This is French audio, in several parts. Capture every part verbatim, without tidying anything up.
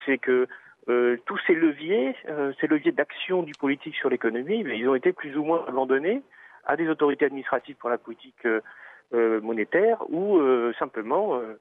c'est que euh, tous ces leviers, euh, ces leviers d'action du politique sur l'économie, ils ont été plus ou moins abandonnés à des autorités administratives pour la politique euh, euh, monétaire ou euh, simplement euh,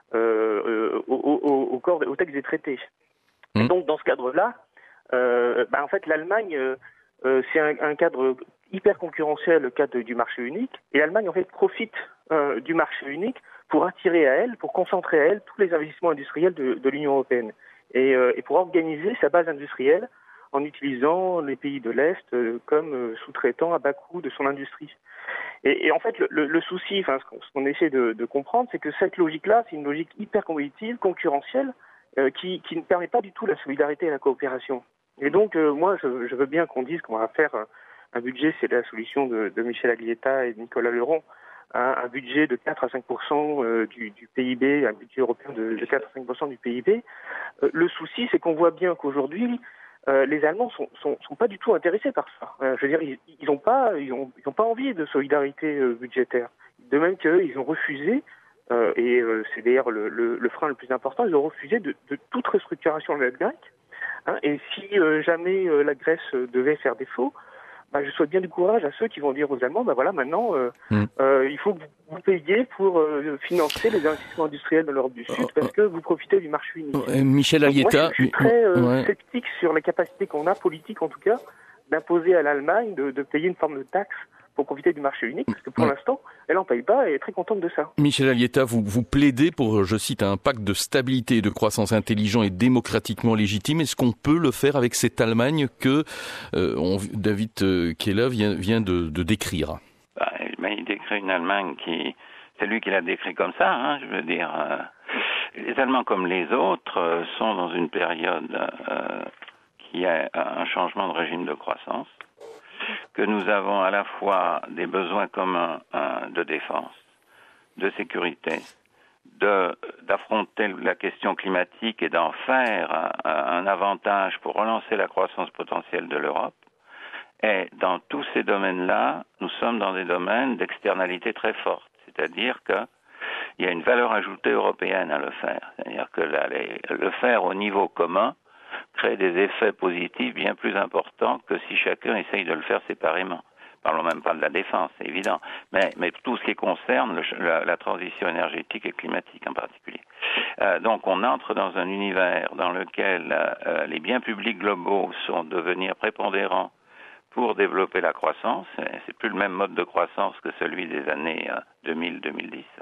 euh, au, au, au, corps, au texte des traités. Mmh. Et donc dans ce cadre-là, euh, bah, en fait l'Allemagne, euh, euh, c'est un, un cadre hyper concurrentiel, le cadre du marché unique, et l'Allemagne en fait profite euh, du marché unique pour attirer à elle, pour concentrer à elle tous les investissements industriels de, de l'Union européenne et, euh, et pour organiser sa base industrielle en utilisant les pays de l'Est euh, comme euh, sous-traitants à bas coût de son industrie. Et, et en fait, le, le, le souci, enfin, ce qu'on, ce qu'on essaie de, de comprendre, c'est que cette logique-là, c'est une logique hyper compétitive, concurrentielle, euh, qui, qui ne permet pas du tout la solidarité et la coopération. Et donc, euh, moi, je, je veux bien qu'on dise qu'on va faire euh, un budget, c'est la solution de, de Michel Aglietta et de Nicolas Leron, hein, un budget de quatre à cinq pour cent euh, du, du P I B, un budget européen de, de quatre à cinq pour cent du P I B. Euh, le souci, c'est qu'on voit bien qu'aujourd'hui, Euh, les Allemands sont, sont, sont pas du tout intéressés par ça. Euh, je veux dire, ils, ils ont pas, ils ont, ils ont pas envie de solidarité euh, budgétaire. De même qu'ils ont refusé, euh, et euh, c'est d'ailleurs le, le, le frein le plus important, ils ont refusé de, de toute restructuration de la dette grecque. Hein, et si euh, jamais euh, la Grèce euh, devait faire défaut, bah, je souhaite bien du courage à ceux qui vont dire aux Allemands, bah voilà, maintenant, euh, mm. euh, il faut que vous payiez pour euh, financer les investissements industriels de l'Europe du Sud, parce que vous profitez du marché unique. Euh, Michel Aglietta, moi, je, je suis très euh, ouais. sceptique sur la capacité qu'on a, politique en tout cas, d'imposer à l'Allemagne de, de payer une forme de taxe pour profiter du marché unique, parce que pour ouais. l'instant, elle n'en paye pas et elle est très contente de ça. Michel Aglietta, vous, vous plaidez pour, je cite, un pacte de stabilité et de croissance intelligent et démocratiquement légitime. Est-ce qu'on peut le faire avec cette Allemagne que euh, on, David Keller vient, vient de, de décrire? bah, Il décrit une Allemagne qui... C'est lui qui l'a décrit comme ça, hein, je veux dire. Euh, les Allemands, comme les autres, euh, sont dans une période euh, qui a un changement de régime de croissance, que nous avons à la fois des besoins communs hein, de défense, de sécurité, de, d'affronter la question climatique et d'en faire un, un avantage pour relancer la croissance potentielle de l'Europe. Et dans tous ces domaines-là, nous sommes dans des domaines d'externalité très forte, c'est-à-dire qu'il y a une valeur ajoutée européenne à le faire, c'est-à-dire que la, les, le faire au niveau commun crée des effets positifs bien plus importants que si chacun essaye de le faire séparément. Parlons même pas de la défense, c'est évident, mais, mais tout ce qui concerne le, la, la transition énergétique et climatique en particulier. Euh, donc on entre dans un univers dans lequel euh, les biens publics globaux sont devenir prépondérants pour développer la croissance. C'est plus le même mode de croissance que celui des années euh, deux mille à deux mille dix,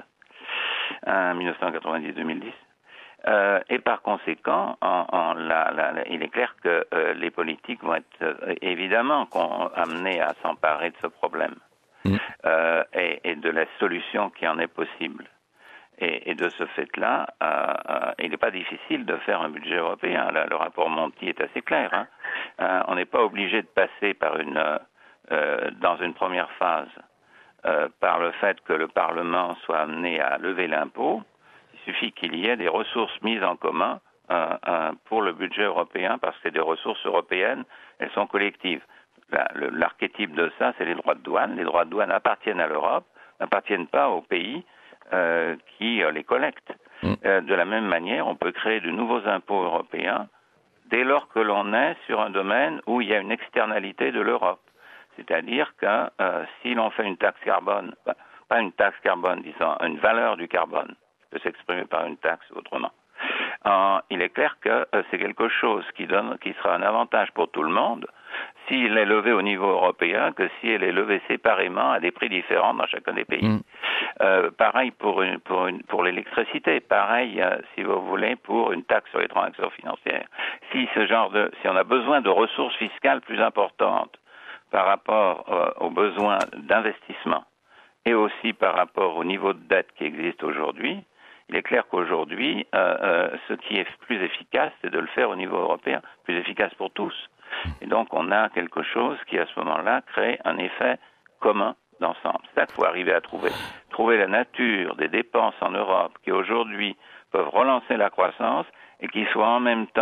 euh, dix-neuf cent quatre-vingt-dix à deux mille dix. Euh, et par conséquent, en, en la, la, la, il est clair que euh, les politiques vont être euh, évidemment amenés à s'emparer de ce problème mmh. euh, et, et de la solution qui en est possible. Et, et de ce fait-là, euh, euh, il n'est pas difficile de faire un budget européen. Là, le rapport Monti est assez clair. Hein. Euh, on n'est pas obligé de passer par une, euh, dans une première phase euh, par le fait que le Parlement soit amené à lever l'impôt. Il suffit qu'il y ait des ressources mises en commun euh, euh, pour le budget européen, parce que c'est des ressources européennes, elles sont collectives. La, le, l'archétype de ça, c'est les droits de douane. Les droits de douane appartiennent à l'Europe, n'appartiennent pas aux pays euh, qui euh, les collectent. Mmh. Euh, de la même manière, on peut créer de nouveaux impôts européens dès lors que l'on est sur un domaine où il y a une externalité de l'Europe. C'est-à-dire que euh, si l'on fait une taxe carbone, bah, pas une taxe carbone, disons, une valeur du carbone, peut s'exprimer par une taxe ou autrement. Euh, il est clair que euh, c'est quelque chose qui donne, qui sera un avantage pour tout le monde s'il est levé au niveau européen que si elle est levée séparément à des prix différents dans chacun des pays. Mmh. Euh, pareil pour une, pour une, pour l'électricité, pareil euh, si vous voulez pour une taxe sur les transactions financières. Si ce genre de, si on a besoin de ressources fiscales plus importantes par rapport euh, aux besoins d'investissement et aussi par rapport au niveau de dette qui existe aujourd'hui, il est clair qu'aujourd'hui, euh, euh, ce qui est plus efficace, c'est de le faire au niveau européen, plus efficace pour tous. Et donc, on a quelque chose qui, à ce moment-là, crée un effet commun d'ensemble. C'est ça qu'il faut arriver à trouver. Trouver la nature des dépenses en Europe qui, aujourd'hui, peuvent relancer la croissance et qui soient en même temps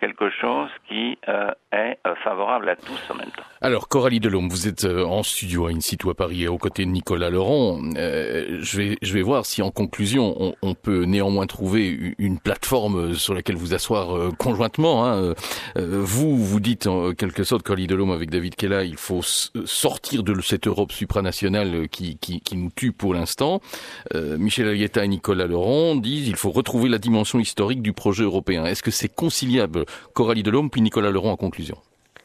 quelque chose qui euh, est euh, favorable à tous en même temps. Alors, Coralie Delhomme, vous êtes euh, en studio à In situ à Paris, aux côtés de Nicolas Leron. Euh, je vais, je vais voir si, en conclusion, on, on peut néanmoins trouver une plateforme sur laquelle vous asseoir euh, conjointement. Hein. Euh, vous, vous dites en quelque sorte, Coralie Delhomme, avec David Kella, il faut s- sortir de cette Europe supranationale qui, qui, qui nous tue pour l'instant. Euh, Michel Alietta et Nicolas Leron disent il faut retrouver la dimension historique du projet européen. Est-ce que c'est conciliable, Coralie Delhomme, puis Nicolas Leron en conclusion?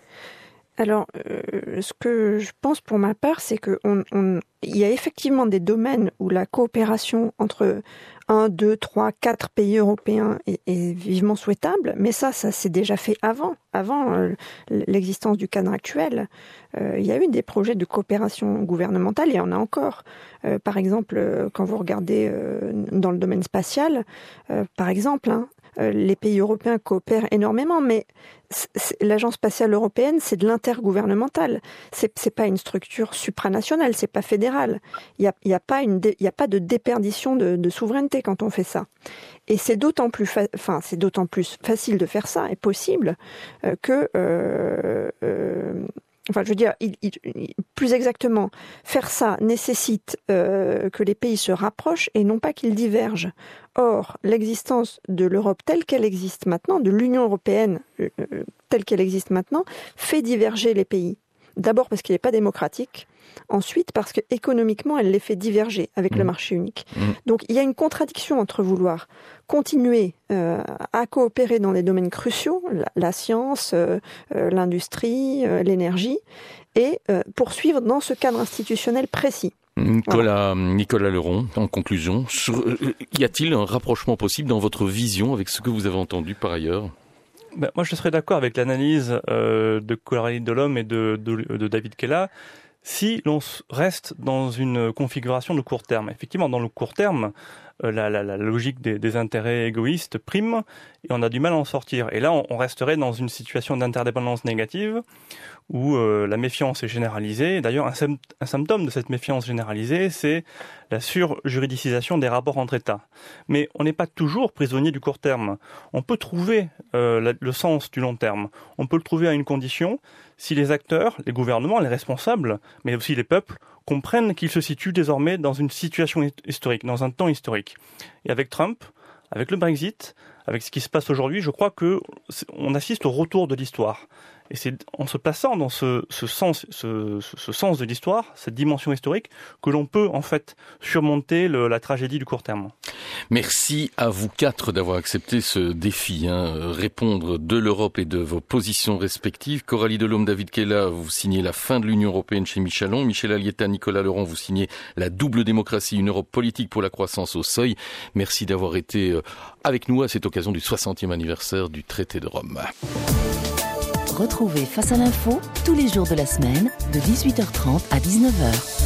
Alors, euh, ce que je pense pour ma part, c'est que on, on, il y a effectivement des domaines où la coopération entre un, deux, trois, quatre pays européens est, est vivement souhaitable, mais ça, ça s'est déjà fait avant, avant euh, l'existence du cadre actuel. Euh, il y a eu des projets de coopération gouvernementale, il y en a encore. Euh, par exemple, euh, quand vous regardez euh, dans le domaine spatial, euh, par exemple, hein, euh, les pays européens coopèrent énormément, mais l'Agence spatiale européenne, c'est de l'intergouvernemental. C'est, c'est pas une structure supranationale, c'est pas fédéral. Il y a, il y a pas une, dé, il y a pas de déperdition de, de souveraineté quand on fait ça. Et c'est d'autant plus, fa, enfin, c'est d'autant plus facile de faire ça et possible euh, que, euh, euh, enfin, je veux dire, il, il, plus exactement, faire ça nécessite euh, que les pays se rapprochent et non pas qu'ils divergent. Or, l'existence de l'Europe telle qu'elle existe maintenant, de l'Union européenne euh, telle qu'elle existe maintenant, fait diverger les pays. D'abord parce qu'il n'est pas démocratique, ensuite parce qu'économiquement, elle les fait diverger avec mmh. le marché unique. Mmh. Donc, il y a une contradiction entre vouloir continuer euh, à coopérer dans des domaines cruciaux, la, la science, euh, euh, l'industrie, euh, l'énergie, et euh, poursuivre dans ce cadre institutionnel précis. Nicolas, Nicolas Leron, en conclusion, sur, euh, y a-t-il un rapprochement possible dans votre vision avec ce que vous avez entendu par ailleurs ? Ben, moi, je serais d'accord avec l'analyse euh, de Coralie Delhomme et de, de, de David Kella si l'on reste dans une configuration de court terme. Effectivement, dans le court terme, euh, la, la, la logique des, des intérêts égoïstes prime et on a du mal à en sortir. Et là, on, on resterait dans une situation d'interdépendance négative où euh, la méfiance est généralisée. D'ailleurs, un, sym- un symptôme de cette méfiance généralisée, c'est la surjuridicisation des rapports entre États. Mais on n'est pas toujours prisonnier du court terme. On peut trouver euh, la, le sens du long terme. On peut le trouver à une condition, si les acteurs, les gouvernements, les responsables, mais aussi les peuples, comprennent qu'ils se situent désormais dans une situation historique, dans un temps historique. Et avec Trump, avec le Brexit, avec ce qui se passe aujourd'hui, je crois que on assiste au retour de l'histoire. Et c'est en se plaçant dans ce, ce sens, ce, ce sens de l'histoire, cette dimension historique, que l'on peut en fait surmonter le, la tragédie du court terme. Merci à vous quatre d'avoir accepté ce défi, hein, répondre de l'Europe et de vos positions respectives. Coralie Delhomme, David Kella, vous signez la fin de l'Union européenne chez Michelon. Michel Alietta, Nicolas Leron, vous signez la double démocratie, une Europe politique pour la croissance au seuil. Merci d'avoir été avec nous à cette occasion du soixantième anniversaire du traité de Rome. Retrouvez Face à l'info tous les jours de la semaine de dix-huit heures trente à dix-neuf heures.